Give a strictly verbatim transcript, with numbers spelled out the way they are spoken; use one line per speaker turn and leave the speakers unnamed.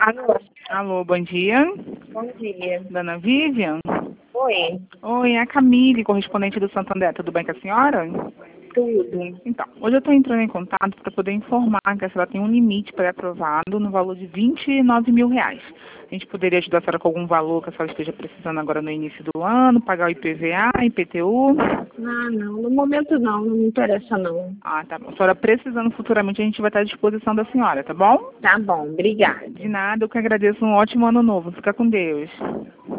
Alô?
Alô, bom dia.
Bom dia.
Dona Vivian?
Oi.
Oi, é a Camille, correspondente do Santander. Tudo bem com a senhora?
Tudo.
Então, hoje eu estou entrando em contato para poder informar que a senhora tem um limite pré-aprovado no valor de vinte e nove mil reais. A gente poderia ajudar a senhora com algum valor que a senhora esteja precisando agora no início do ano, pagar o I P V A, I P T U?
Ah, não. No momento não. Não me interessa, não.
Ah, tá bom. A senhora precisando futuramente, a gente vai estar à disposição da senhora, tá bom?
Tá bom. Obrigada.
De nada, eu que agradeço. Um ótimo ano novo. Fica com Deus.